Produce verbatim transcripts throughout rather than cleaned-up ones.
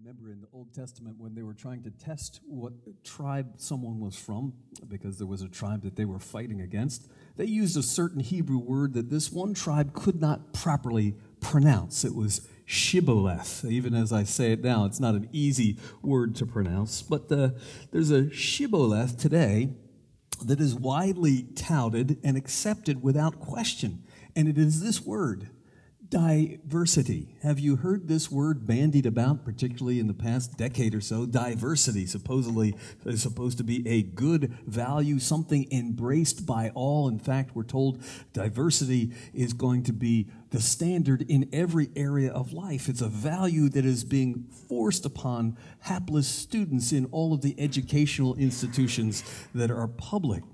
remember in the Old Testament when they were trying to test what tribe someone was from, because there was a tribe that they were fighting against, they used a certain Hebrew word that this one tribe could not properly pronounce. It was shibboleth. Even as I say it now, it's not an easy word to pronounce, but the, there's a shibboleth today that is widely touted and accepted without question, and it is this word: diversity. Have you heard this word bandied about, particularly in the past decade or so? Diversity supposedly is supposed to be a good value, something embraced by all. In fact, we're told diversity is going to be the standard in every area of life. It's a value that is being forced upon hapless students in all of the educational institutions that are public.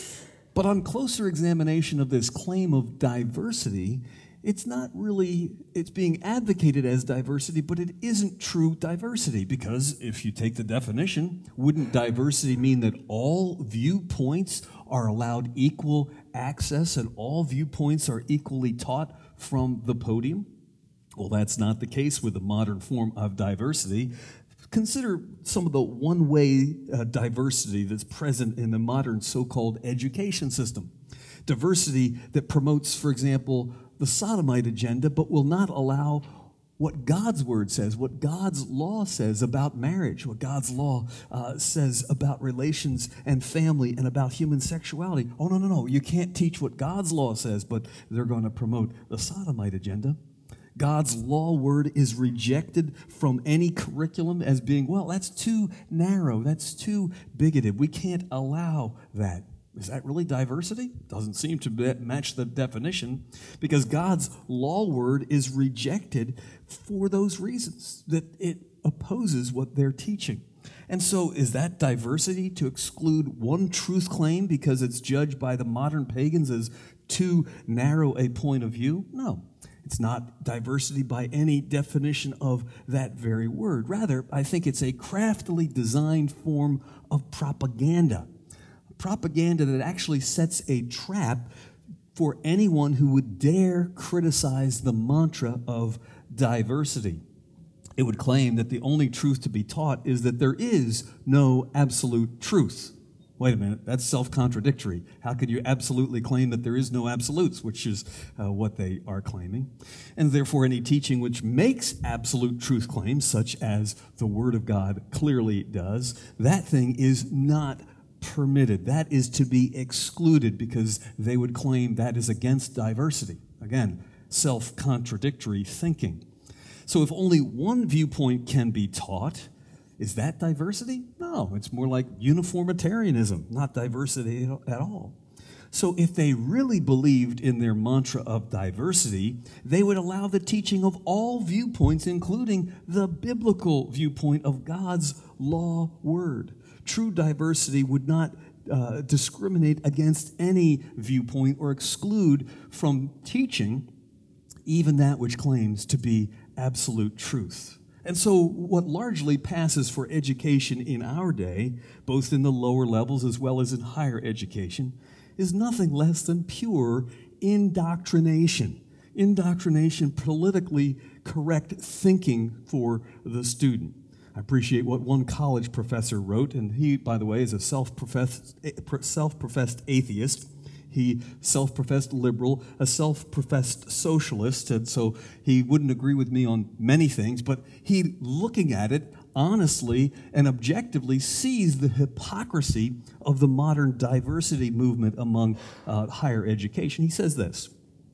But on closer examination of this claim of diversity, it's not really, it's being advocated as diversity, but it isn't true diversity, because if you take the definition, wouldn't diversity mean that all viewpoints are allowed equal access and all viewpoints are equally taught from the podium? Well, that's not the case with the modern form of diversity. Consider some of the one-way uh, diversity that's present in the modern so-called education system. Diversity that promotes, for example, the sodomite agenda, but will not allow what God's word says, what God's law says about marriage, what God's law uh, says about relations and family and about human sexuality. Oh, no, no, no, you can't teach what God's law says, but they're going to promote the sodomite agenda. God's law word is rejected from any curriculum as being, well, that's too narrow, that's too bigoted. We can't allow that. Is that really diversity? Doesn't seem to match the definition, because God's law word is rejected for those reasons, that it opposes what they're teaching. And so is that diversity to exclude one truth claim because it's judged by the modern pagans as too narrow a point of view? No. It's not diversity by any definition of that very word. Rather, I think it's a craftily designed form of propaganda. Propaganda that actually sets a trap for anyone who would dare criticize the mantra of diversity. It would claim that the only truth to be taught is that there is no absolute truth. Wait a minute, that's self-contradictory. How could you absolutely claim that there is no absolutes, which is uh, what they are claiming? And therefore, any teaching which makes absolute truth claims, such as the Word of God clearly does, that thing is not permitted. That is to be excluded, because they would claim that is against diversity. Again, self-contradictory thinking. So if only one viewpoint can be taught, is that diversity? No, it's more like uniformitarianism, not diversity at all. So if they really believed in their mantra of diversity, they would allow the teaching of all viewpoints, including the biblical viewpoint of God's law word. True diversity would not uh, discriminate against any viewpoint or exclude from teaching even that which claims to be absolute truth. And so what largely passes for education in our day, both in the lower levels as well as in higher education, is nothing less than pure indoctrination. Indoctrination, politically correct thinking for the student. I appreciate what one college professor wrote, and he, by the way, is a self-professed, self-professed atheist. He self-professed liberal, a self-professed socialist, and so he wouldn't agree with me on many things, but he, looking at it honestly and objectively, sees the hypocrisy of the modern diversity movement among uh, higher education. He says this: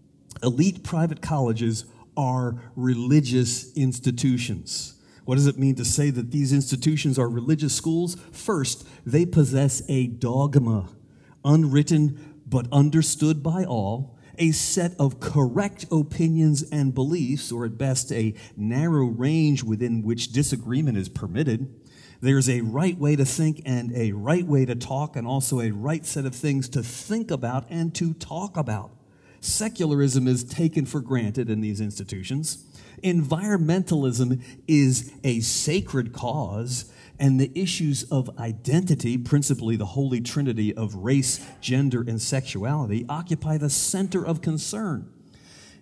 elite private colleges are religious institutions. What does it mean to say that these institutions are religious schools? First, they possess a dogma, unwritten but understood by all, a set of correct opinions and beliefs, or at best a narrow range within which disagreement is permitted. There's a right way to think and a right way to talk, and also a right set of things to think about and to talk about. Secularism is taken for granted in these institutions. Environmentalism is a sacred cause, and the issues of identity, principally the holy trinity of race, gender, and sexuality, occupy the center of concern.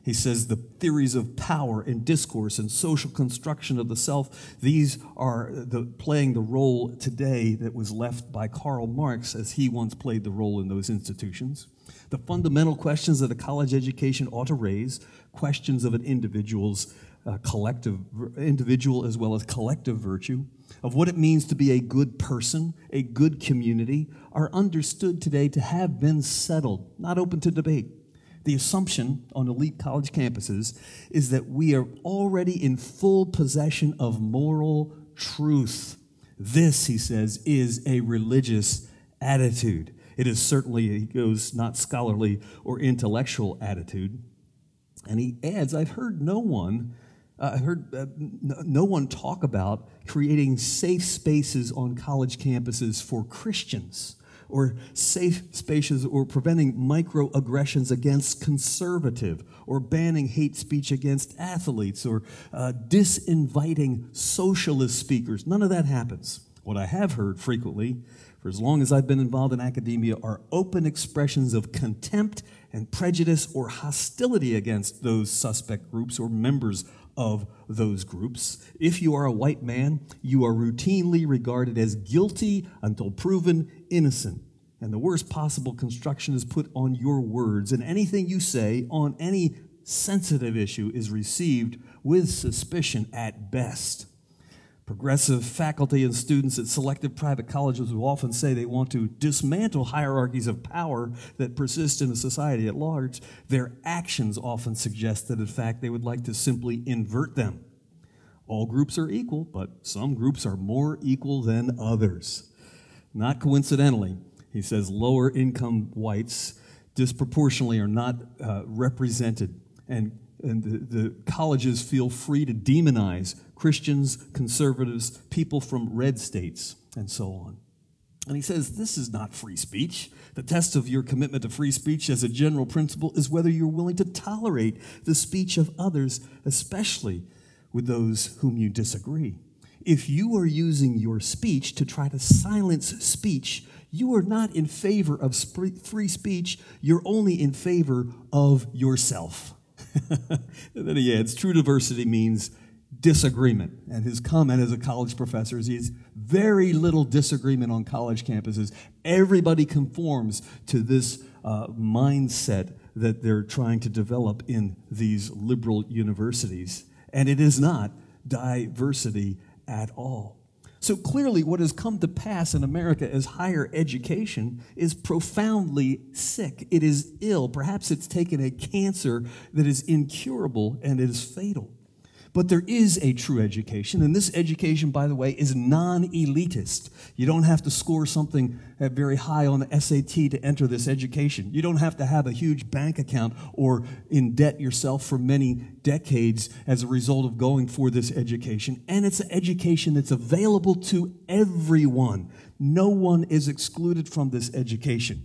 He says the theories of power and discourse and social construction of the self, these are the, playing the role today that was left by Karl Marx as he once played the role in those institutions. The fundamental questions that a college education ought to raise, questions of an individual's uh, collective, individual as well as collective virtue, of what it means to be a good person, a good community, are understood today to have been settled, not open to debate. The assumption on elite college campuses is that we are already in full possession of moral truth. This, he says, is a religious attitude. It is certainly, he goes, not scholarly or intellectual attitude. And he adds, I've heard no one, uh, I've heard uh, no one talk about creating safe spaces on college campuses for Christians, or safe spaces, or preventing microaggressions against conservative, or banning hate speech against athletes, or uh, disinviting socialist speakers. None of that happens. What I have heard frequently, for as long as I've been involved in academia, are open expressions of contempt and prejudice or hostility against those suspect groups or members of those groups. If you are a white man, you are routinely regarded as guilty until proven innocent. And the worst possible construction is put on your words, and anything you say on any sensitive issue is received with suspicion at best. Progressive faculty and students at selective private colleges will often say they want to dismantle hierarchies of power that persist in a society at large. Their actions often suggest that, in fact, they would like to simply invert them. All groups are equal, but some groups are more equal than others. Not coincidentally, he says lower income whites disproportionately are not uh, represented, and, and the, the colleges feel free to demonize Christians, conservatives, people from red states, and so on. And he says this is not free speech. The test of your commitment to free speech as a general principle is whether you're willing to tolerate the speech of others, especially with those whom you disagree. If you are using your speech to try to silence speech, you are not in favor of sp- free speech. You're only in favor of yourself. And then he adds, true diversity means disagreement. And his comment as a college professor is he has very little disagreement on college campuses. Everybody conforms to this uh, mindset that they're trying to develop in these liberal universities. And it is not diversity at all. So clearly what has come to pass in America as higher education is profoundly sick. It is ill. Perhaps it's taken a cancer that is incurable and it is fatal. But there is a true education, and this education, by the way, is non-elitist. You don't have to score something very high on the S A T to enter this education. You don't have to have a huge bank account or in debt yourself for many decades as a result of going for this education. And it's an education that's available to everyone. No one is excluded from this education.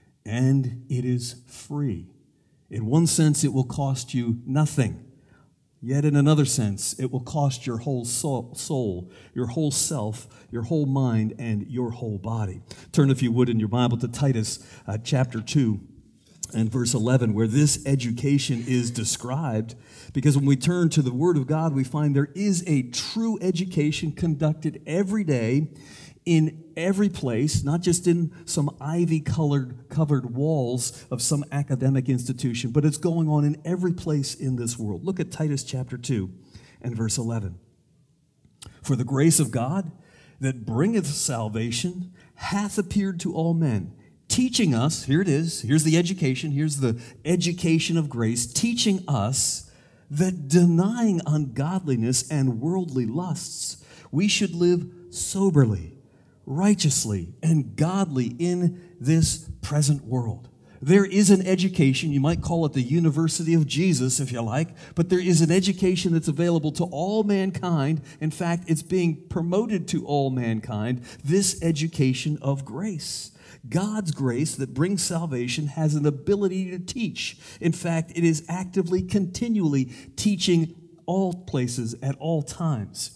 And it is free. In one sense, it will cost you nothing. Yet in another sense, it will cost your whole soul, your whole self, your whole mind, and your whole body. Turn, if you would, in your Bible to Titus uh, chapter two and verse eleven, where this education is described. Because when we turn to the Word of God, we find there is a true education conducted every day in every place, not just in some ivy-colored covered walls of some academic institution, but it's going on in every place in this world. Look at Titus chapter two and verse eleven. For the grace of God that bringeth salvation hath appeared to all men, teaching us, here it is, here's the education, here's the education of grace, teaching us that denying ungodliness and worldly lusts, we should live soberly, righteously, and godly in this present world. There is an education, you might call it the University of Jesus if you like, but there is an education that's available to all mankind. In fact, it's being promoted to all mankind, this education of grace. God's grace that brings salvation has an ability to teach. In fact, it is actively, continually teaching all places at all times.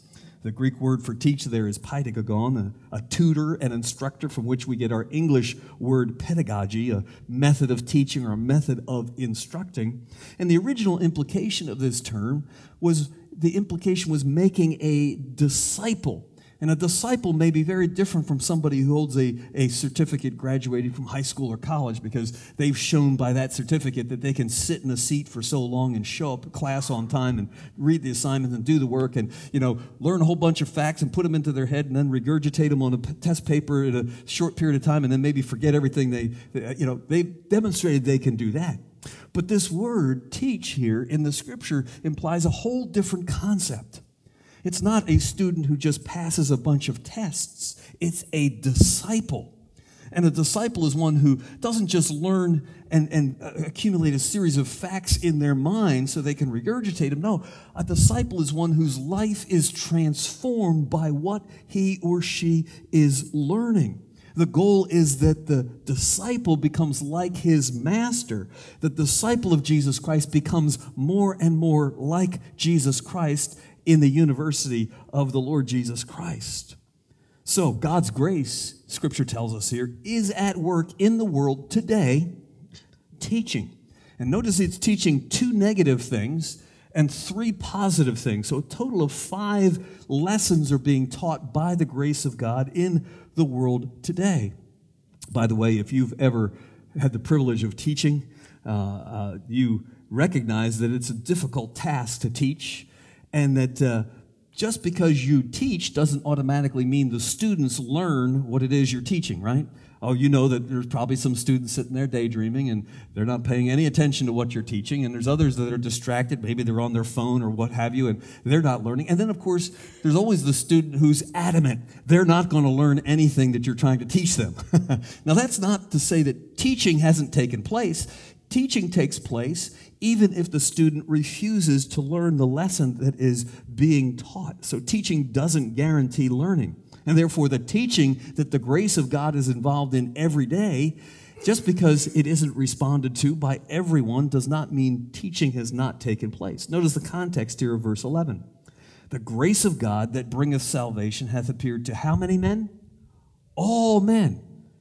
The Greek word for teach there is pedagogon, a, a tutor, an instructor, from which we get our English word pedagogy, a method of teaching or a method of instructing. And the original implication of this term was, the implication was making a disciple. And a disciple may be very different from somebody who holds a, a certificate graduating from high school or college, because they've shown by that certificate that they can sit in a seat for so long and show up at class on time and read the assignments and do the work and, you know, learn a whole bunch of facts and put them into their head and then regurgitate them on a p- test paper in a short period of time and then maybe forget everything they, they you know, they've demonstrated they can do that. But this word teach here in the scripture implies a whole different concept. It's not a student who just passes a bunch of tests. It's a disciple. And a disciple is one who doesn't just learn and, and accumulate a series of facts in their mind so they can regurgitate them. No, a disciple is one whose life is transformed by what he or she is learning. The goal is that the disciple becomes like his master. The disciple of Jesus Christ becomes more and more like Jesus Christ in the university of the Lord Jesus Christ. So God's grace, Scripture tells us here, is at work in the world today, teaching. And notice it's teaching two negative things and three positive things. So a total of five lessons are being taught by the grace of God in the world today. By the way, if you've ever had the privilege of teaching, uh, uh, you recognize that it's a difficult task to teach, and that uh, just because you teach doesn't automatically mean the students learn what it is you're teaching, right? Oh, you know that there's probably some students sitting there daydreaming and they're not paying any attention to what you're teaching, and there's others that are distracted. Maybe they're on their phone or what have you, and they're not learning. And then, of course, there's always the student who's adamant they're not going to learn anything that you're trying to teach them. Now, that's not to say that teaching hasn't taken place. Teaching takes place even if the student refuses to learn the lesson that is being taught. So teaching doesn't guarantee learning. And therefore, the teaching that the grace of God is involved in every day, just because it isn't responded to by everyone, does not mean teaching has not taken place. Notice the context here of verse eleven. The grace of God that bringeth salvation hath appeared to how many men? All men.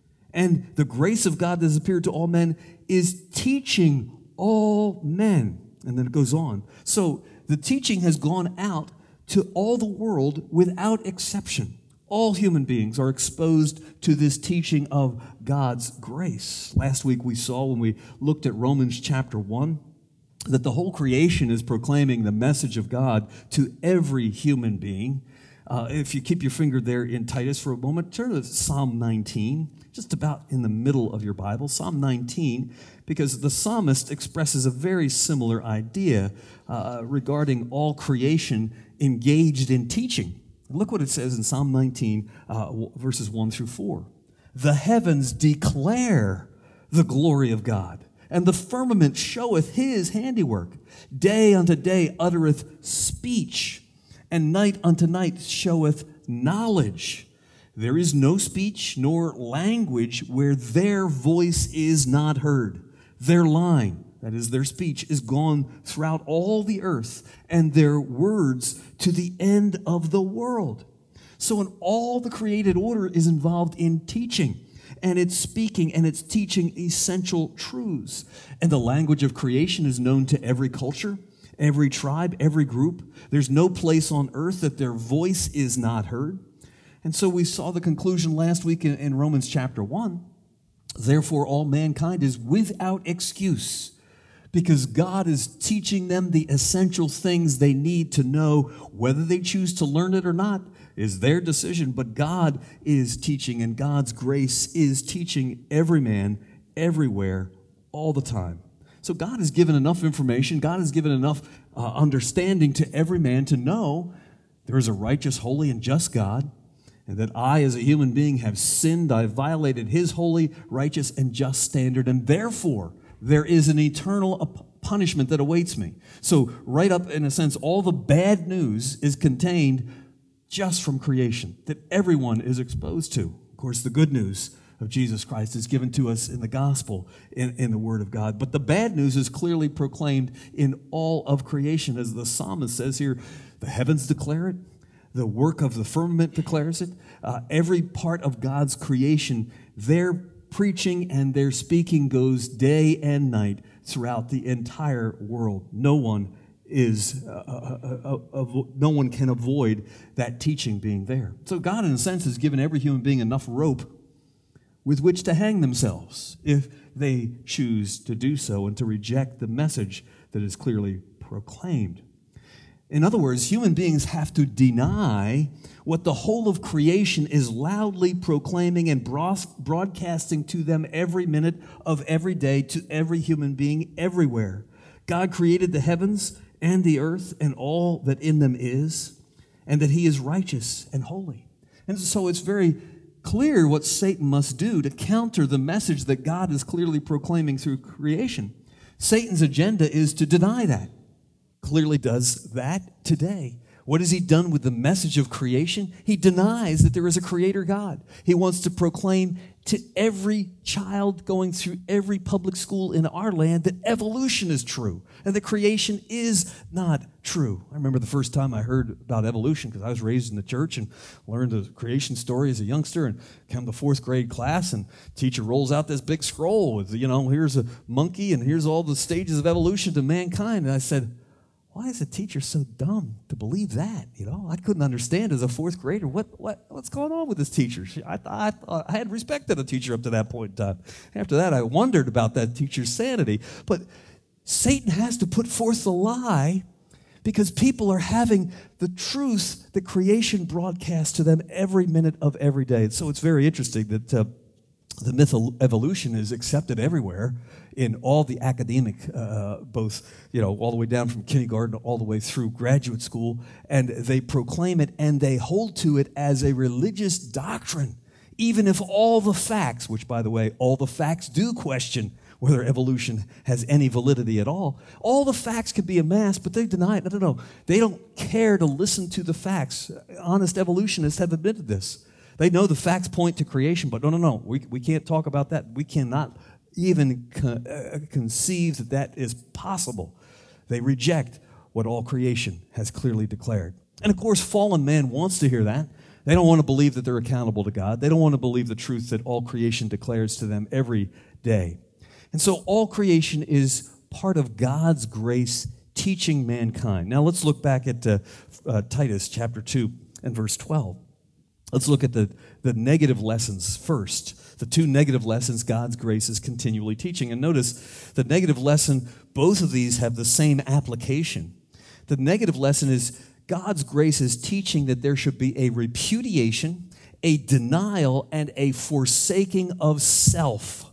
And the grace of God that has appeared to all men is teaching all men. And then it goes on. So the teaching has gone out to all the world without exception. All human beings are exposed to this teaching of God's grace. Last week we saw, when we looked at Romans chapter one, that the whole creation is proclaiming the message of God to every human being. Uh, if you keep your finger there in Titus for a moment, turn to Psalm nineteen, just about in the middle of your Bible, Psalm nineteen, because the psalmist expresses a very similar idea uh, regarding all creation engaged in teaching. Look what it says in Psalm nineteen, uh, verses one through four. The heavens declare the glory of God, and the firmament showeth his handiwork. Day unto day uttereth speech, and night unto night showeth knowledge. There is no speech nor language where their voice is not heard. Their line, that is, their speech, is gone throughout all the earth, and their words to the end of the world. So in all the created order is involved in teaching, and it's speaking and it's teaching essential truths. And the language of creation is known to every culture, every tribe, every group. There's no place on earth that their voice is not heard. And so we saw the conclusion last week in, in Romans chapter one. Therefore, all mankind is without excuse, because God is teaching them the essential things they need to know. Whether they choose to learn it or not is their decision, but God is teaching, and God's grace is teaching every man, everywhere, all the time. So God has given enough information, God has given enough uh, understanding to every man to know there is a righteous, holy, and just God, and that I, as a human being, have sinned. I've violated his holy, righteous, and just standard, and therefore there is an eternal punishment that awaits me. So right up, in a sense, all the bad news is contained just from creation that everyone is exposed to. Of course, the good news of Jesus Christ is given to us in the gospel, in, in the Word of God. But the bad news is clearly proclaimed in all of creation. As the psalmist says here, the heavens declare it, The work of the firmament declares it. Uh, every part of God's creation, their preaching and their speaking goes day and night throughout the entire world. No one is, uh, uh, uh, uh, no one can avoid that teaching being there. So God, in a sense, has given every human being enough rope with which to hang themselves if they choose to do so and to reject the message that is clearly proclaimed. In other words, human beings have to deny what the whole of creation is loudly proclaiming and broadcasting to them every minute of every day to every human being everywhere. God created the heavens and the earth and all that in them is, and that he is righteous and holy. And so it's very clear what Satan must do to counter the message that God is clearly proclaiming through creation. Satan's agenda is to deny that. Clearly does that today. What has he done with the message of creation? He denies that there is a creator God. He wants to proclaim to every child going through every public school in our land that evolution is true and that creation is not true. I remember the first time I heard about evolution because I was raised in the church and learned the creation story as a youngster and came to fourth grade class and teacher rolls out this big scroll with, you know, here's a monkey and here's all the stages of evolution to mankind. And I said, why is a teacher so dumb to believe that? You know, I couldn't understand as a fourth grader what what what's going on with this teacher. She, I, I I had respected a teacher up to that point in time. After that, I wondered about that teacher's sanity. But Satan has to put forth the lie because people are having the truth that creation broadcasts to them every minute of every day. And so it's very interesting that uh, the myth of evolution is accepted everywhere in all the academic, uh, both, you know, all the way down from kindergarten all the way through graduate school, and they proclaim it and they hold to it as a religious doctrine, even if all the facts, which, by the way, all the facts do question whether evolution has any validity at all. All the facts can be amassed, but they deny it. No, no, no. They don't care to listen to the facts. Honest evolutionists have admitted this. They know the facts point to creation, but no, no, no. We, we can't talk about that. We cannot even con- uh, conceive that that is possible. They reject what all creation has clearly declared. And of course, fallen man wants to hear that. They don't want to believe that they're accountable to God. They don't want to believe the truth that all creation declares to them every day. And so all creation is part of God's grace teaching mankind. Now let's look back at uh, uh, Titus chapter two and verse twelve. Let's look at the, the negative lessons first. The two negative lessons God's grace is continually teaching. And notice the negative lesson, both of these have the same application. The negative lesson is God's grace is teaching that there should be a repudiation, a denial, and a forsaking of self.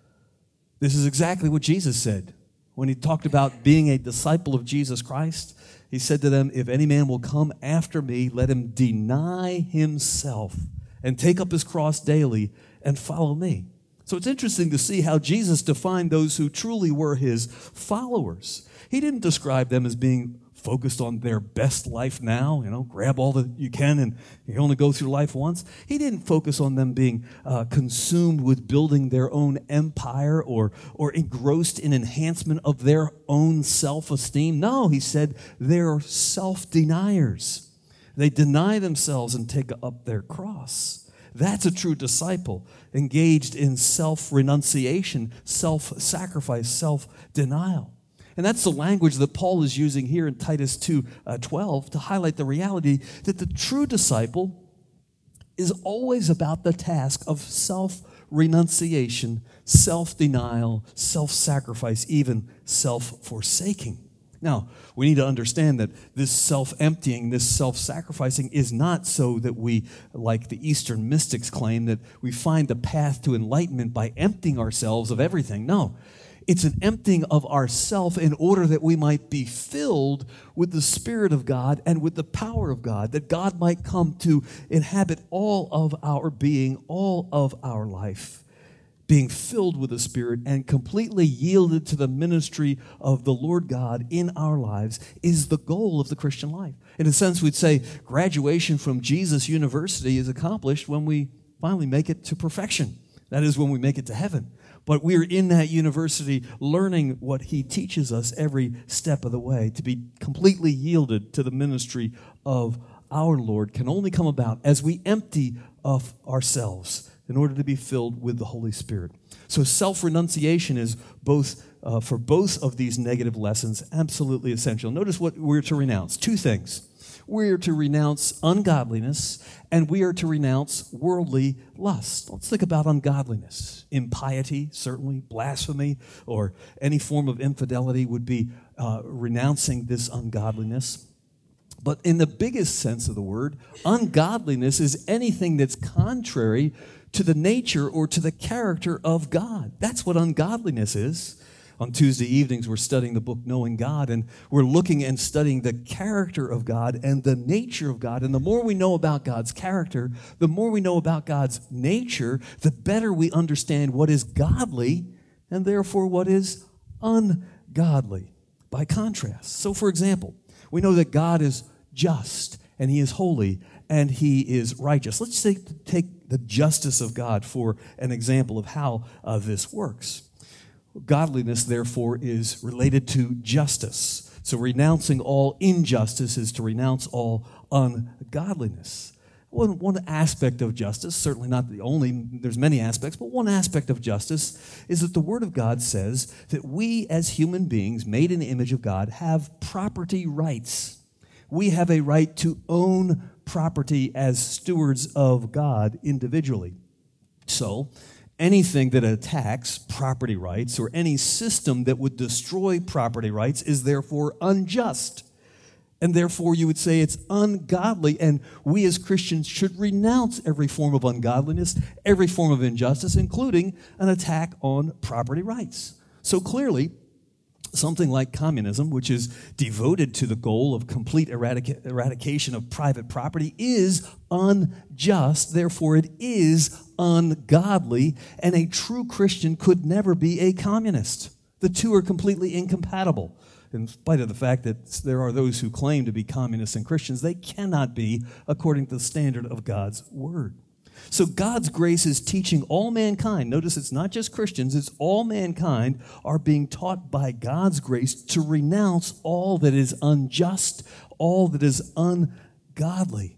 This is exactly what Jesus said when he talked about being a disciple of Jesus Christ. He said to them, if any man will come after me, let him deny himself and take up his cross daily and follow me. So it's interesting to see how Jesus defined those who truly were his followers. He didn't describe them as being focused on their best life now, you know, grab all that you can and you only go through life once. He didn't focus on them being uh, consumed with building their own empire or, or engrossed in enhancement of their own self-esteem. No, he said they're self-deniers. They deny themselves and take up their cross. That's a true disciple, engaged in self-renunciation, self-sacrifice, self-denial. And that's the language that Paul is using here in Titus two twelve to highlight the reality that the true disciple is always about the task of self-renunciation, self-denial, self-sacrifice, even self-forsaking. Now, we need to understand that this self-emptying, this self-sacrificing is not so that we, like the Eastern mystics claim, that we find the path to enlightenment by emptying ourselves of everything. No. It's an emptying of ourself in order that we might be filled with the Spirit of God and with the power of God, that God might come to inhabit all of our being, all of our life, being filled with the Spirit and completely yielded to the ministry of the Lord God in our lives is the goal of the Christian life. In a sense, we'd say graduation from Jesus University is accomplished when we finally make it to perfection. That is, when we make it to heaven. But we're in that university learning what he teaches us every step of the way, to be completely yielded to the ministry of our Lord can only come about as we empty of ourselves in order to be filled with the Holy Spirit. So self-renunciation is both, uh, for both of these negative lessons, absolutely essential. Notice what we're to renounce. Two things. We are to renounce ungodliness, and we are to renounce worldly lust. Let's think about ungodliness. Impiety, certainly, blasphemy, or any form of infidelity would be uh, renouncing this ungodliness. But in the biggest sense of the word, ungodliness is anything that's contrary to the nature or to the character of God. That's what ungodliness is. On Tuesday evenings, we're studying the book Knowing God, and we're looking and studying the character of God and the nature of God. And the more we know about God's character, the more we know about God's nature, the better we understand what is godly and therefore what is ungodly by contrast. So, for example, we know that God is just and He is holy and He is righteous. Let's take, take the justice of God for an example of how uh, this works. Godliness, therefore, is related to justice. So renouncing all injustice is to renounce all ungodliness. One, one aspect of justice, certainly not the only, there's many aspects, but one aspect of justice is that the Word of God says that we as human beings made in the image of God have property rights. We have a right to own property as stewards of God individually. So, anything that attacks property rights or any system that would destroy property rights is therefore unjust. And therefore you would say it's ungodly, and we as Christians should renounce every form of ungodliness, every form of injustice, including an attack on property rights. So clearly, something like communism, which is devoted to the goal of complete eradica- eradication of private property, is unjust. Therefore, it is ungodly, and a true Christian could never be a communist. The two are completely incompatible. In spite of the fact that there are those who claim to be communists and Christians, they cannot be according to the standard of God's Word. So God's grace is teaching all mankind. Notice it's not just Christians, it's all mankind are being taught by God's grace to renounce all that is unjust, all that is ungodly.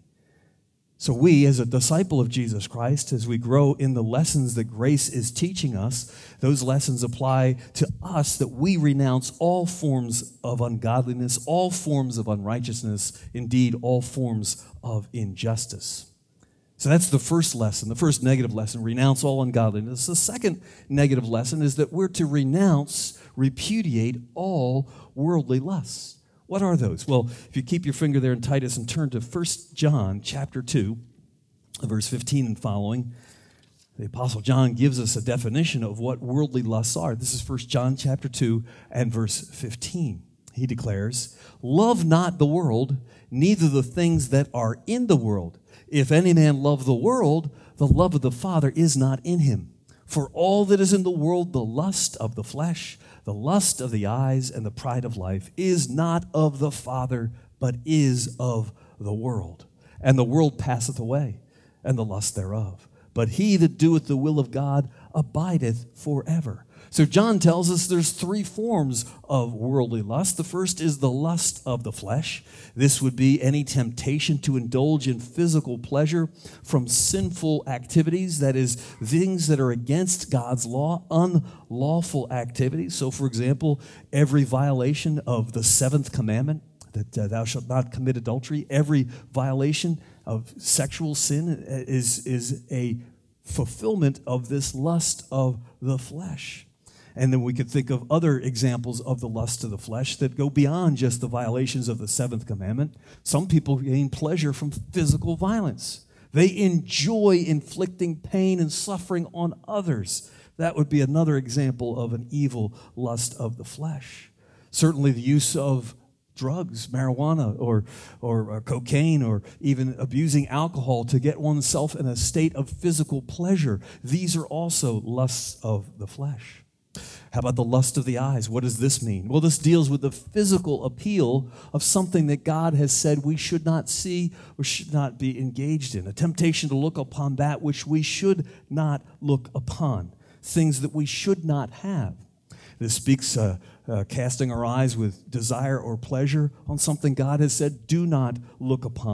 So we, as a disciple of Jesus Christ, as we grow in the lessons that grace is teaching us, those lessons apply to us that we renounce all forms of ungodliness, all forms of unrighteousness, indeed all forms of injustice. So that's the first lesson, the first negative lesson, renounce all ungodliness. The second negative lesson is that we're to renounce, repudiate all worldly lusts. What are those? Well, if you keep your finger there in Titus and turn to First John chapter two, verse fifteen and following, the Apostle John gives us a definition of what worldly lusts are. This is First John chapter two and verse fifteen. He declares, "Love not the world, neither the things that are in the world. If any man love the world, the love of the Father is not in him. For all that is in the world, the lust of the flesh, the lust of the eyes, and the pride of life, is not of the Father, but is of the world. And the world passeth away, and the lust thereof. But he that doeth the will of God abideth forever." So John tells us there's three forms of worldly lust. The first is the lust of the flesh. This would be any temptation to indulge in physical pleasure from sinful activities, that is, things that are against God's law, unlawful activities. So, for example, every violation of the seventh commandment, that uh, thou shalt not commit adultery, every violation of sexual sin is, is a fulfillment of this lust of the flesh. And then we could think of other examples of the lust of the flesh that go beyond just the violations of the seventh commandment. Some people gain pleasure from physical violence. They enjoy inflicting pain and suffering on others. That would be another example of an evil lust of the flesh. Certainly the use of drugs, marijuana, or, or or cocaine, or even abusing alcohol to get oneself in a state of physical pleasure. These are also lusts of the flesh. How about the lust of the eyes? What does this mean? Well, this deals with the physical appeal of something that God has said we should not see or should not be engaged in. A temptation to look upon that which we should not look upon. Things that we should not have. This speaks uh, uh, casting our eyes with desire or pleasure on something God has said do not look upon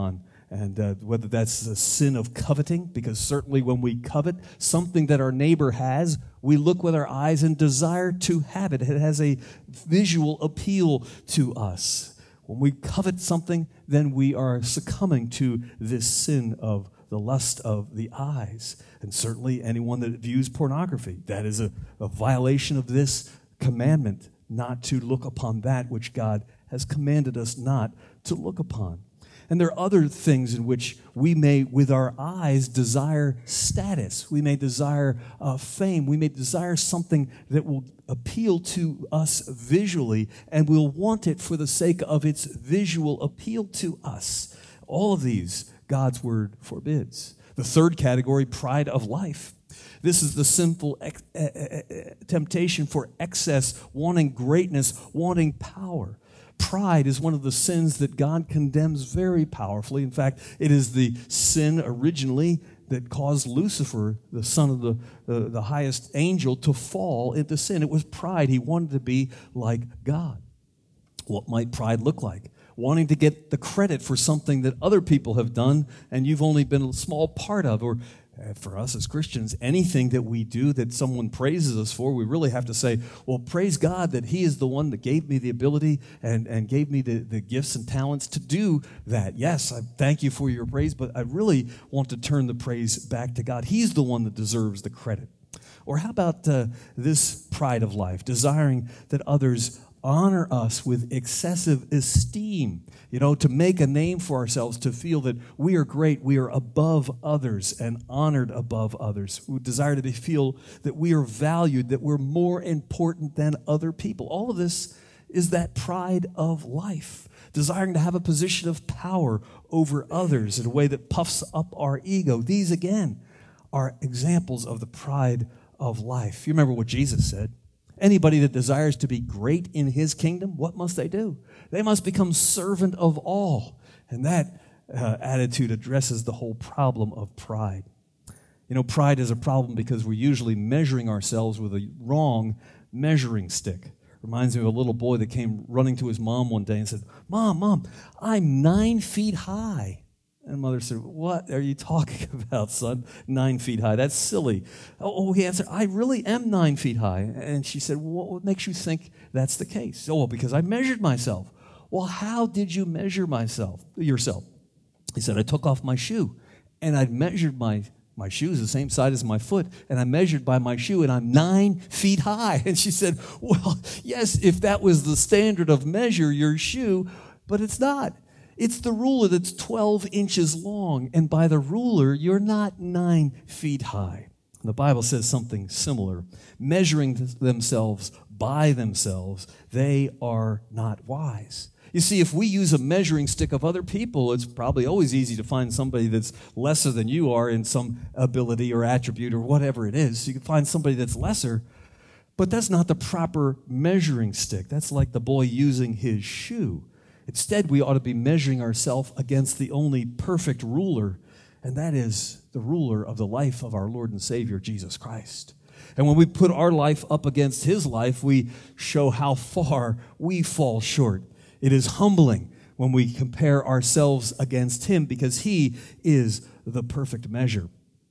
And uh, whether that's the sin of coveting, because certainly when we covet something that our neighbor has, we look with our eyes and desire to have it. It has a visual appeal to us. When we covet something, then we are succumbing to this sin of the lust of the eyes. And certainly anyone that views pornography, that is a, a violation of this commandment, not to look upon that which God has commanded us not to look upon. And there are other things in which we may, with our eyes, desire status. We may desire uh, fame. We may desire something that will appeal to us visually, and we'll want it for the sake of its visual appeal to us. All of these, God's word forbids. The third category, pride of life. This is the sinful ex- uh, uh, temptation for excess, wanting greatness, wanting power. Pride is one of the sins that God condemns very powerfully. In fact, it is the sin originally that caused Lucifer, the son of the, uh, the highest angel, to fall into sin. It was pride. He wanted to be like God. What might pride look like? Wanting to get the credit for something that other people have done and you've only been a small part of. Or uh, for us as Christians, anything that we do that someone praises us for, we really have to say, well, praise God that He is the one that gave me the ability and, and gave me the, the gifts and talents to do that. Yes, I thank you for your praise, but I really want to turn the praise back to God. He's the one that deserves the credit. Or how about uh, this pride of life, desiring that others honor us with excessive esteem, you know, to make a name for ourselves, to feel that we are great, we are above others and honored above others. We desire to be, feel that we are valued, that we're more important than other people. All of this is that pride of life, desiring to have a position of power over others in a way that puffs up our ego. These, again, are examples of the pride of life. You remember what Jesus said. Anybody that desires to be great in His kingdom, what must they do? They must become servant of all. And that uh, attitude addresses the whole problem of pride. You know, pride is a problem because we're usually measuring ourselves with a wrong measuring stick. Reminds me of a little boy that came running to his mom one day and said, Mom, Mom, I'm nine feet high. And mother said, what are you talking about, son? Nine feet high. That's silly. Oh, he answered, I really am nine feet high. And she said, well, what makes you think that's the case? Oh, well, because I measured myself. Well, how did you measure myself, yourself? He said, I took off my shoe, and I measured my My shoe is the same size as my foot, and I measured by my shoe, and I'm nine feet high. And she said, well, yes, if that was the standard of measure, your shoe, but it's not. It's the ruler that's twelve inches long, and by the ruler, you're not nine feet high. And the Bible says something similar. Measuring themselves by themselves, they are not wise. You see, if we use a measuring stick of other people, it's probably always easy to find somebody that's lesser than you are in some ability or attribute or whatever it is. You can find somebody that's lesser, but that's not the proper measuring stick. That's like the boy using his shoe. Instead, we ought to be measuring ourselves against the only perfect ruler, and that is the ruler of the life of our Lord and Savior, Jesus Christ. And when we put our life up against His life, we show how far we fall short. It is humbling when we compare ourselves against Him because He is the perfect measure.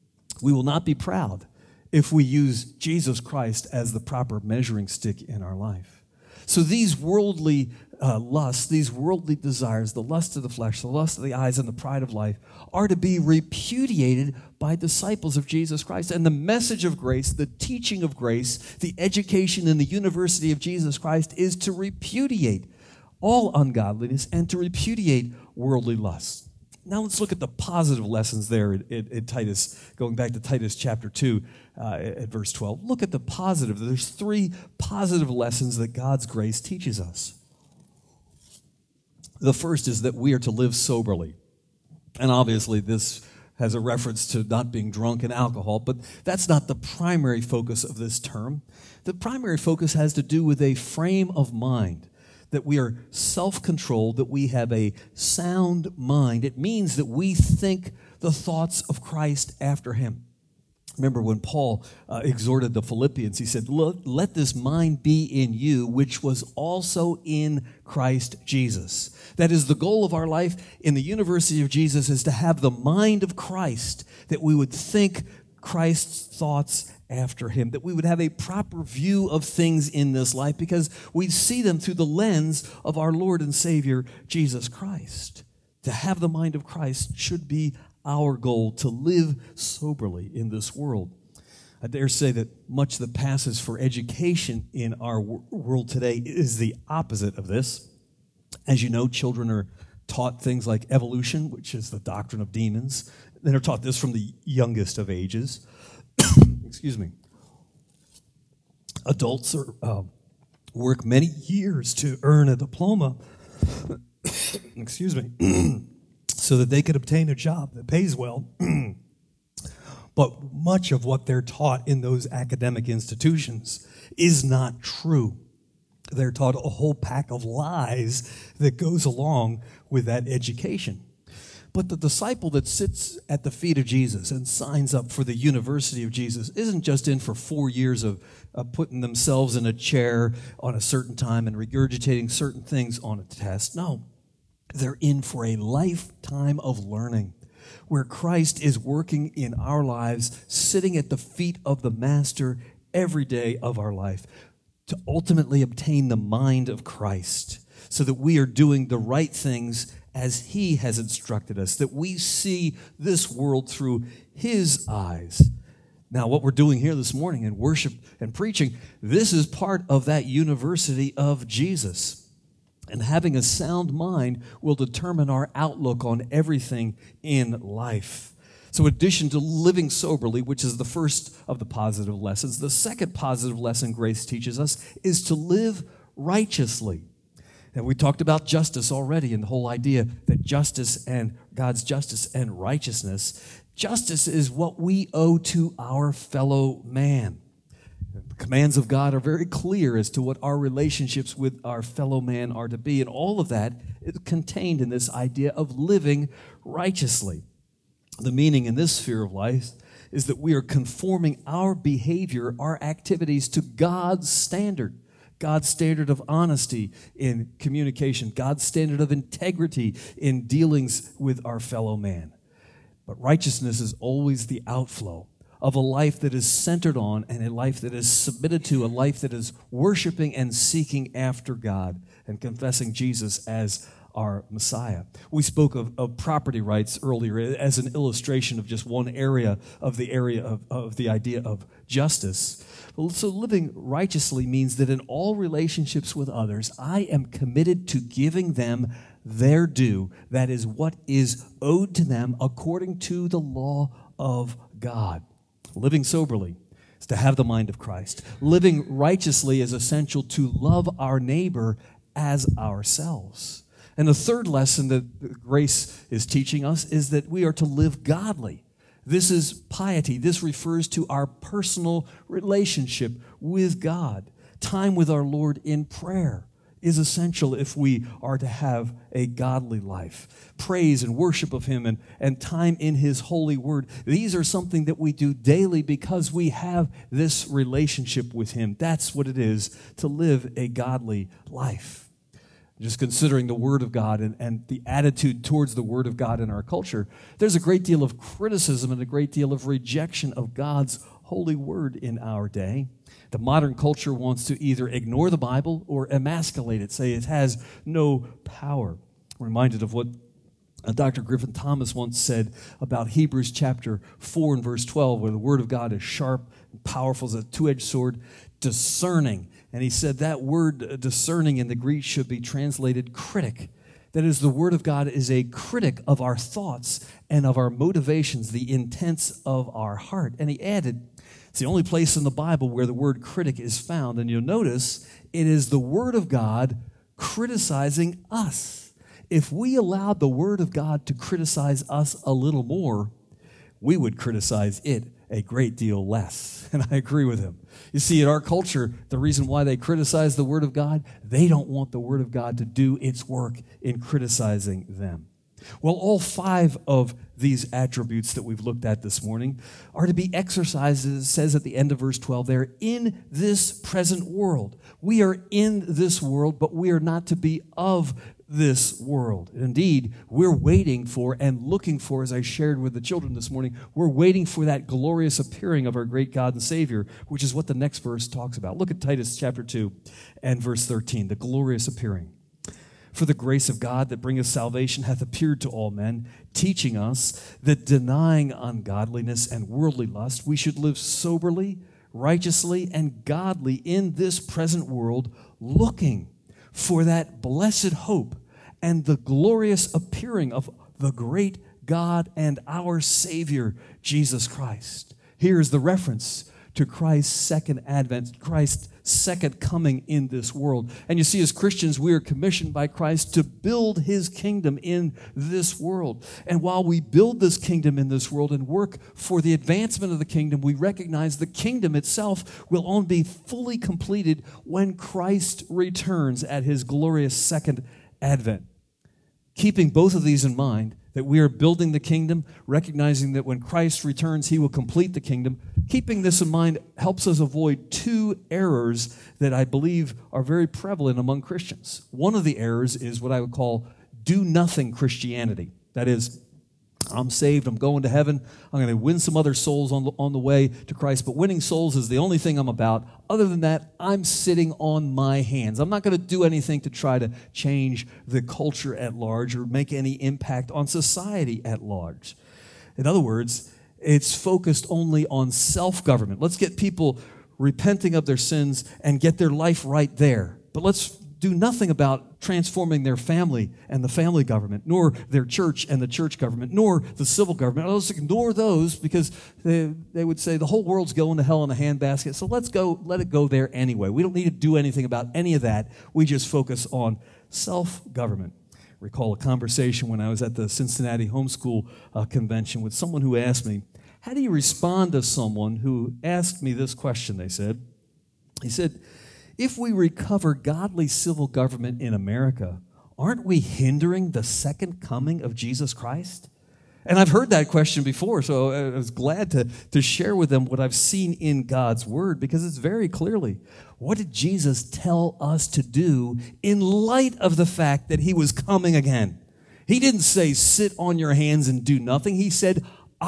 We will not be proud if we use Jesus Christ as the proper measuring stick in our life. So these worldly uh, lusts, these worldly desires, the lust of the flesh, the lust of the eyes, and the pride of life are to be repudiated by disciples of Jesus Christ. And the message of grace, the teaching of grace, the education in the university of Jesus Christ is to repudiate all ungodliness and to repudiate worldly lusts. Now let's look at the positive lessons there in, in, in Titus, going back to Titus chapter two uh, at verse twelve. Look at the positive. There's three positive lessons that God's grace teaches us. The first is that we are to live soberly. And obviously this has a reference to not being drunk and alcohol, but that's not the primary focus of this term. The primary focus has to do with a frame of mind. That we are self-controlled, that we have a sound mind. It means that we think the thoughts of Christ after Him. Remember when Paul uh, exhorted the Philippians, he said, let this mind be in you, which was also in Christ Jesus. That is the goal of our life in the University of Jesus, is to have the mind of Christ, that we would think Christ's thoughts after him, that we would have a proper view of things in this life because we see them through the lens of our Lord and Savior, Jesus Christ. To have the mind of Christ should be our goal, to live soberly in this world. I dare say that much that passes for education in our world today is the opposite of this. As you know, children are taught things like evolution, which is the doctrine of demons. They're taught this from the youngest of ages. Excuse me. Adults are, uh, work many years to earn a diploma. Excuse me. So that they could obtain a job that pays well. But much of what they're taught in those academic institutions is not true. They're taught a whole pack of lies that goes along with that education. But the disciple that sits at the feet of Jesus and signs up for the University of Jesus isn't just in for four years of uh, putting themselves in a chair on a certain time and regurgitating certain things on a test. No. They're in for a lifetime of learning where Christ is working in our lives, sitting at the feet of the Master every day of our life to ultimately obtain the mind of Christ so that we are doing the right things as he has instructed us, that we see this world through his eyes. Now, what we're doing here this morning in worship and preaching, this is part of that University of Jesus. And having a sound mind will determine our outlook on everything in life. So in addition to living soberly, which is the first of the positive lessons, the second positive lesson Grace teaches us is to live righteously. And we talked about justice already and the whole idea that justice and God's justice and righteousness. Justice is what we owe to our fellow man. The commands of God are very clear as to what our relationships with our fellow man are to be. And all of that is contained in this idea of living righteously. The meaning in this sphere of life is that we are conforming our behavior, our activities to God's standard. God's standard of honesty in communication. God's standard of integrity in dealings with our fellow man. But righteousness is always the outflow of a life that is centered on and a life that is submitted to, a life that is worshiping and seeking after God and confessing Jesus as our Messiah. We spoke of, of property rights earlier as an illustration of just one area of the area of, of the idea of justice. So living righteously means that in all relationships with others, I am committed to giving them their due. That is what is owed to them according to the law of God. Living soberly is to have the mind of Christ. Living righteously is essential to love our neighbor as ourselves. And the third lesson that Grace is teaching us is that we are to live godly. This is piety. This refers to our personal relationship with God. Time with our Lord in prayer is essential if we are to have a godly life. Praise and worship of Him and, and time in His holy word. These are something that we do daily because we have this relationship with Him. That's what it is to live a godly life. Just considering the Word of God and, and the attitude towards the Word of God in our culture, there's a great deal of criticism and a great deal of rejection of God's holy Word in our day. The modern culture wants to either ignore the Bible or emasculate it, say it has no power. I'm reminded of what Doctor Griffin Thomas once said about Hebrews chapter four and verse twelve, where the Word of God is sharp and powerful as a two-edged sword, discerning. And he said that word discerning in the Greek should be translated critic. That is, the Word of God is a critic of our thoughts and of our motivations, the intents of our heart. And he added, it's the only place in the Bible where the word critic is found. And you'll notice it is the Word of God criticizing us. If we allowed the Word of God to criticize us a little more, we would criticize it a great deal less. And I agree with him. You see, in our culture, the reason why they criticize the Word of God, they don't want the Word of God to do its work in criticizing them. Well, all five of these attributes that we've looked at this morning are to be exercised, as it says at the end of verse twelve there, in this present world. We are in this world, but we are not to be of this world. Indeed, we're waiting for and looking for, as I shared with the children this morning, we're waiting for that glorious appearing of our great God and Savior, which is what the next verse talks about. Look at Titus chapter two and verse thirteen, the glorious appearing. For the grace of God that bringeth salvation hath appeared to all men, teaching us that denying ungodliness and worldly lust, we should live soberly, righteously, and godly in this present world, looking for that blessed hope and the glorious appearing of the great God and our Savior, Jesus Christ. Here is the reference to Christ's second advent, Christ's second coming in this world. And you see, as Christians, we are commissioned by Christ to build his kingdom in this world. And while we build this kingdom in this world and work for the advancement of the kingdom, we recognize the kingdom itself will only be fully completed when Christ returns at his glorious second advent. Keeping both of these in mind, that we are building the kingdom, recognizing that when Christ returns, he will complete the kingdom. Keeping this in mind helps us avoid two errors that I believe are very prevalent among Christians. One of the errors is what I would call do-nothing Christianity. That is, I'm saved, I'm going to heaven, I'm going to win some other souls on the, on the way to Christ, but winning souls is the only thing I'm about. Other than that, I'm sitting on my hands. I'm not going to do anything to try to change the culture at large or make any impact on society at large. In other words, it's focused only on self-government. Let's get people repenting of their sins and get their life right there. But let's do nothing about transforming their family and the family government, nor their church and the church government, nor the civil government. Let's ignore those because they, they would say the whole world's going to hell in a handbasket, so let's go, let it go there anyway. We don't need to do anything about any of that. We just focus on self-government. I recall a conversation when I was at the Cincinnati Homeschool uh, Convention with someone who asked me, how do you respond to someone who asked me this question, they said. He said, if we recover godly civil government in America, aren't we hindering the second coming of Jesus Christ? And I've heard that question before, so I was glad to, to share with them what I've seen in God's Word, because it's very clearly, what did Jesus tell us to do in light of the fact that he was coming again? He didn't say, sit on your hands and do nothing. He said,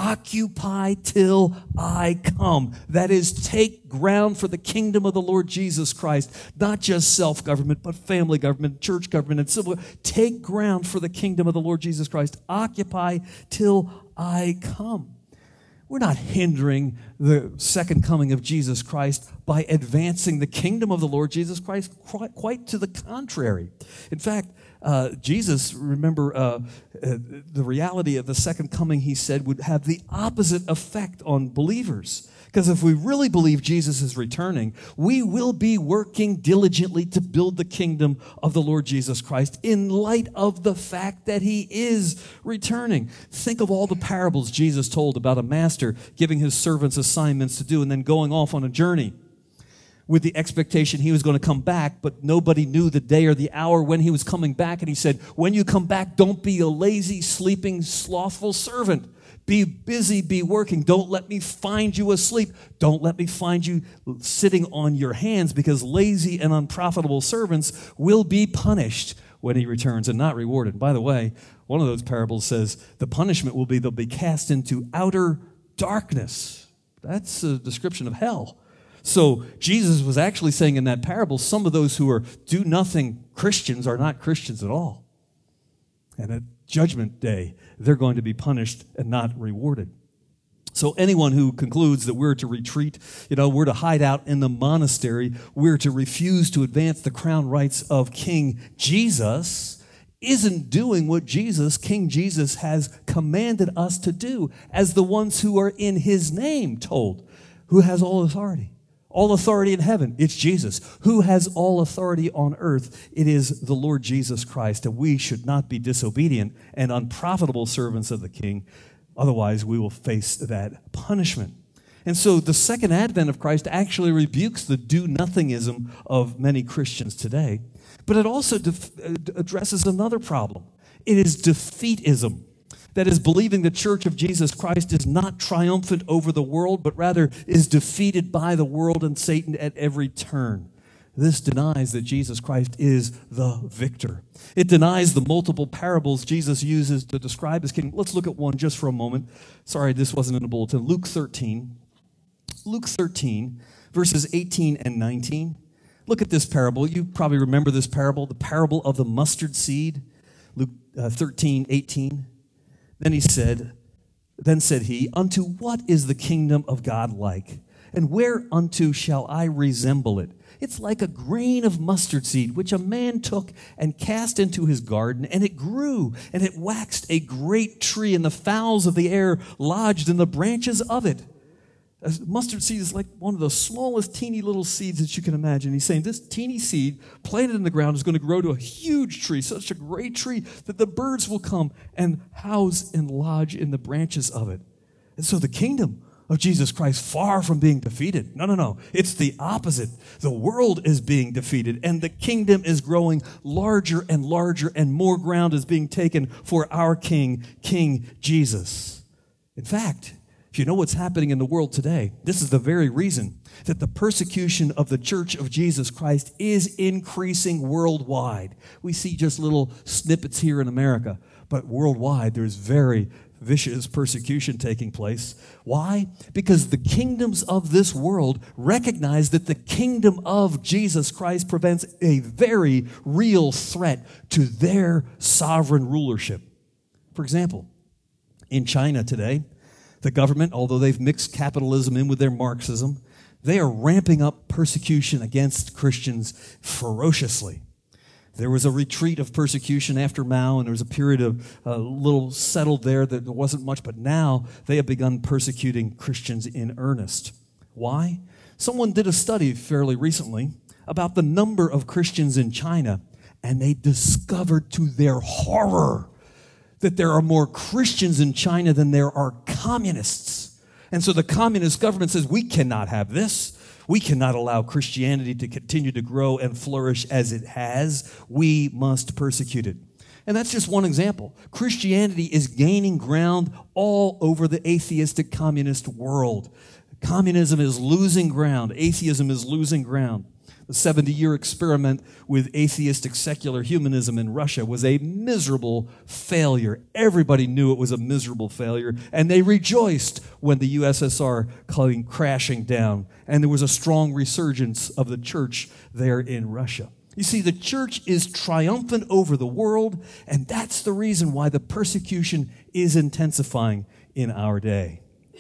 occupy till I come. That is, take ground for the kingdom of the Lord Jesus Christ. Not just self-government, but family government, church government, and civil. Take ground for the kingdom of the Lord Jesus Christ. Occupy till I come. We're not hindering the second coming of Jesus Christ by advancing the kingdom of the Lord Jesus Christ. Quite, quite to the contrary. In fact, Uh, Jesus, remember, uh, uh, the reality of the second coming, he said, would have the opposite effect on believers. Because if we really believe Jesus is returning, we will be working diligently to build the kingdom of the Lord Jesus Christ in light of the fact that he is returning. Think of all the parables Jesus told about a master giving his servants assignments to do and then going off on a journey with the expectation he was going to come back, but nobody knew the day or the hour when he was coming back. And he said, when you come back, don't be a lazy, sleeping, slothful servant. Be busy, be working. Don't let me find you asleep. Don't let me find you sitting on your hands, because lazy and unprofitable servants will be punished when he returns and not rewarded. By the way, one of those parables says the punishment will be they'll be cast into outer darkness. That's a description of hell. So Jesus was actually saying in that parable, some of those who are do-nothing Christians are not Christians at all. And at Judgment Day, they're going to be punished and not rewarded. So anyone who concludes that we're to retreat, you know, we're to hide out in the monastery, we're to refuse to advance the crown rights of King Jesus, isn't doing what Jesus, King Jesus, has commanded us to do as the ones who are in his name told, who has all authority. All authority in heaven, it's Jesus. Who has all authority on earth? It is the Lord Jesus Christ. And we should not be disobedient and unprofitable servants of the King. Otherwise, we will face that punishment. And so the second advent of Christ actually rebukes the do-nothingism of many Christians today. But it also def- addresses another problem. It is defeatism. That is, believing the Church of Jesus Christ is not triumphant over the world, but rather is defeated by the world and Satan at every turn. This denies that Jesus Christ is the victor. It denies the multiple parables Jesus uses to describe his kingdom. Let's look at one just for a moment. Sorry, this wasn't in the bulletin. Luke thirteen. Luke thirteen, verses eighteen and nineteen. Look at this parable. You probably remember this parable, the parable of the mustard seed. Luke uh, thirteen, eighteen. Then he said, then said he, unto what is the kingdom of God like? And whereunto shall I resemble it? It's like a grain of mustard seed, which a man took and cast into his garden, and it grew, and it waxed a great tree, and the fowls of the air lodged in the branches of it. A mustard seed is like one of the smallest, teeny little seeds that you can imagine. He's saying this teeny seed planted in the ground is going to grow to a huge tree, such a great tree that the birds will come and house and lodge in the branches of it. And so the kingdom of Jesus Christ, far from being defeated. No, no, no. It's the opposite. The world is being defeated, and the kingdom is growing larger and larger, and more ground is being taken for our King, King Jesus. In fact, if you know what's happening in the world today, this is the very reason that the persecution of the Church of Jesus Christ is increasing worldwide. We see just little snippets here in America, but worldwide there's very vicious persecution taking place. Why? Because the kingdoms of this world recognize that the kingdom of Jesus Christ presents a very real threat to their sovereign rulership. For example, in China today, the government, although they've mixed capitalism in with their Marxism, they are ramping up persecution against Christians ferociously. There was a retreat of persecution after Mao, and there was a period of a uh, little settled there that there wasn't much, but now they have begun persecuting Christians in earnest. Why? Someone did a study fairly recently about the number of Christians in China, and they discovered to their horror that there are more Christians in China than there are communists. And so the communist government says, we cannot have this. We cannot allow Christianity to continue to grow and flourish as it has. We must persecute it. And that's just one example. Christianity is gaining ground all over the atheistic communist world. Communism is losing ground. Atheism is losing ground. The seventy-year experiment with atheistic secular humanism in Russia was a miserable failure. Everybody knew it was a miserable failure, and they rejoiced when the U S S R came crashing down, and there was a strong resurgence of the church there in Russia. You see, the church is triumphant over the world, and that's the reason why the persecution is intensifying in our day.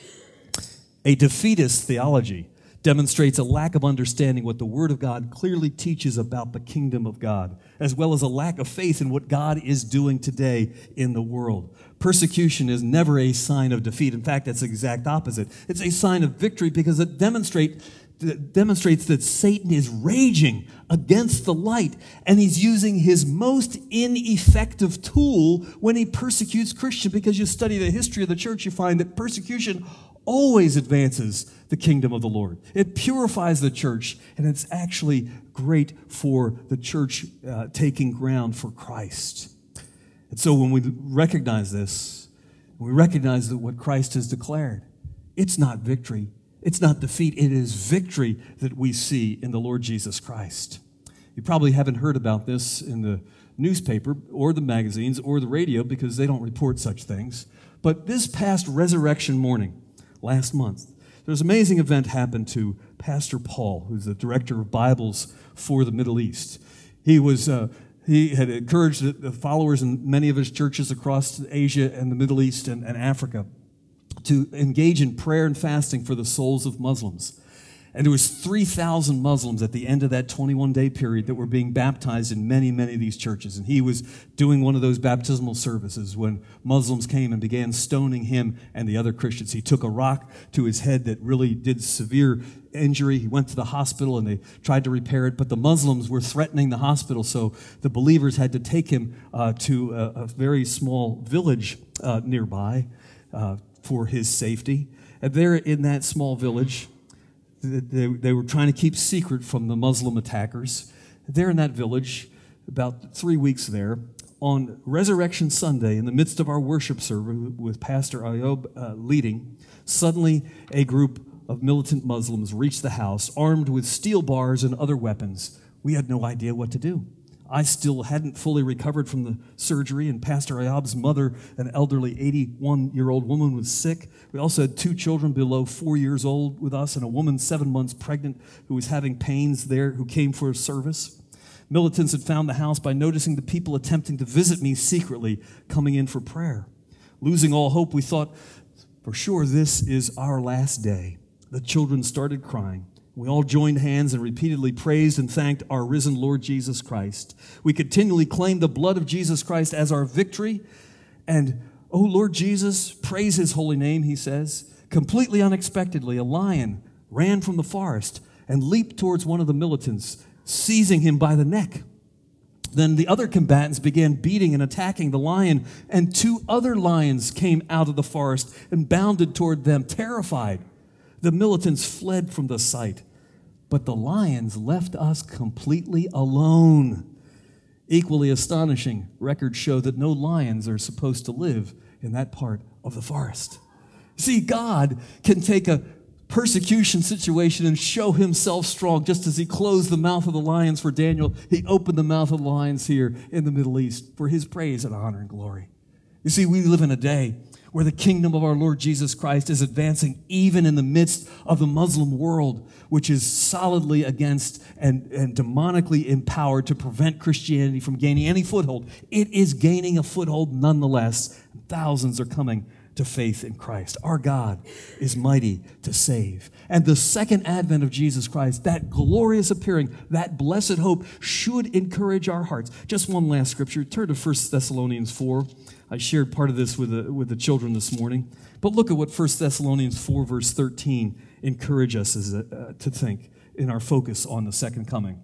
A defeatist theology demonstrates a lack of understanding what the Word of God clearly teaches about the kingdom of God, as well as a lack of faith in what God is doing today in the world. Persecution is never a sign of defeat. In fact, it's the exact opposite. It's a sign of victory because it demonstrate, it demonstrates that Satan is raging against the light, and he's using his most ineffective tool when he persecutes Christians. Because you study the history of the church, you find that persecution always advances the kingdom of the Lord. It purifies the church, and it's actually great for the church uh, taking ground for Christ. And so when we recognize this, we recognize that what Christ has declared, it's not victory, it's not defeat, it is victory that we see in the Lord Jesus Christ. You probably haven't heard about this in the newspaper or the magazines or the radio because they don't report such things. But this past resurrection morning, last month, there's an amazing event happened to Pastor Paul, who's the director of Bibles for the Middle East. He was uh, he had encouraged the followers in many of his churches across Asia and the Middle East and, and Africa to engage in prayer and fasting for the souls of Muslims. And there was three thousand Muslims at the end of that twenty-one day period that were being baptized in many, many of these churches. And he was doing one of those baptismal services when Muslims came and began stoning him and the other Christians. He took a rock to his head that really did severe injury. He went to the hospital and they tried to repair it, but the Muslims were threatening the hospital, so the believers had to take him uh, to a, a very small village uh, nearby uh, for his safety. And there in that small village, They, they were trying to keep secret from the Muslim attackers. There in that village, about three weeks there, on Resurrection Sunday, in the midst of our worship service with Pastor Ayob uh, leading, suddenly a group of militant Muslims reached the house, armed with steel bars and other weapons. We had no idea what to do. I still hadn't fully recovered from the surgery, and Pastor Ayob's mother, an elderly eighty-one-year-old woman, was sick. We also had two children below four years old with us, and a woman seven months pregnant who was having pains there, who came for a service. Militants had found the house by noticing the people attempting to visit me secretly, coming in for prayer. Losing all hope, we thought, for sure, this is our last day. The children started crying. We all joined hands and repeatedly praised and thanked our risen Lord Jesus Christ. We continually claimed the blood of Jesus Christ as our victory. And, oh, Lord Jesus, praise his holy name, he says. Completely unexpectedly, a lion ran from the forest and leaped towards one of the militants, seizing him by the neck. Then the other combatants began beating and attacking the lion, and two other lions came out of the forest and bounded toward them, terrified. The militants fled from the sight, but the lions left us completely alone. Equally astonishing, records show that no lions are supposed to live in that part of the forest. See, God can take a persecution situation and show himself strong, just as he closed the mouth of the lions for Daniel. He opened the mouth of the lions here in the Middle East for his praise and honor and glory. You see, we live in a day where the kingdom of our Lord Jesus Christ is advancing even in the midst of the Muslim world, which is solidly against and, and demonically empowered to prevent Christianity from gaining any foothold. It is gaining a foothold nonetheless. Thousands are coming to faith in Christ. Our God is mighty to save. And the second advent of Jesus Christ, that glorious appearing, that blessed hope, should encourage our hearts. Just one last scripture. Turn to First Thessalonians four. I shared part of this with the, with the children this morning. But look at what First Thessalonians four, verse thirteen, encourage us as a, uh, to think in our focus on the second coming.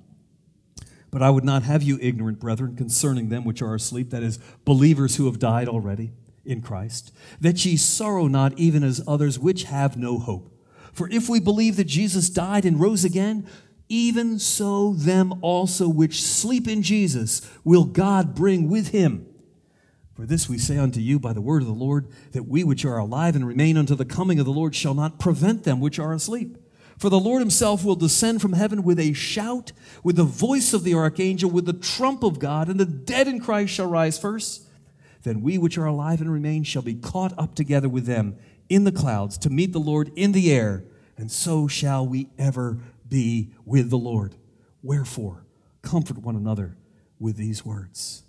But I would not have you ignorant, brethren, concerning them which are asleep, that is, believers who have died already in Christ, that ye sorrow not even as others which have no hope. For if we believe that Jesus died and rose again, even so them also which sleep in Jesus will God bring with him. For this we say unto you by the word of the Lord, that we which are alive and remain unto the coming of the Lord shall not prevent them which are asleep. For the Lord himself will descend from heaven with a shout, with the voice of the archangel, with the trump of God, and the dead in Christ shall rise first. Then we which are alive and remain shall be caught up together with them in the clouds to meet the Lord in the air, and so shall we ever be with the Lord. Wherefore, comfort one another with these words.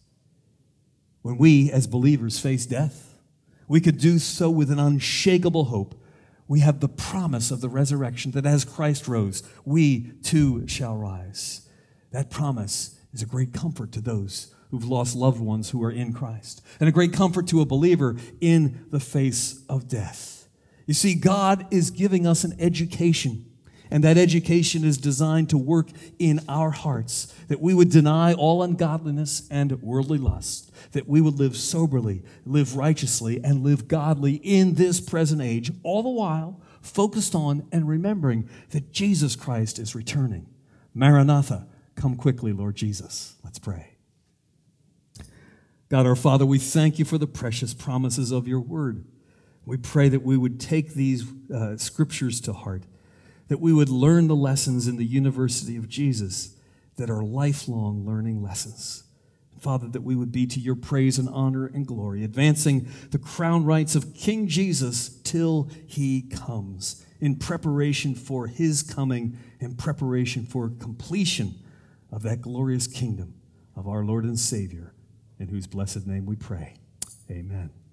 When we, as believers, face death, we could do so with an unshakable hope. We have the promise of the resurrection that as Christ rose, we too shall rise. That promise is a great comfort to those who've lost loved ones who are in Christ, and a great comfort to a believer in the face of death. You see, God is giving us an education, and that education is designed to work in our hearts, that we would deny all ungodliness and worldly lust, that we would live soberly, live righteously, and live godly in this present age, all the while focused on and remembering that Jesus Christ is returning. Maranatha, come quickly, Lord Jesus. Let's pray. God our Father, we thank you for the precious promises of your word. We pray that we would take these uh, scriptures to heart, that we would learn the lessons in the University of Jesus that are lifelong learning lessons. Father, that we would be to your praise and honor and glory, advancing the crown rights of King Jesus till he comes, in preparation for his coming, in preparation for completion of that glorious kingdom of our Lord and Savior, in whose blessed name we pray. Amen.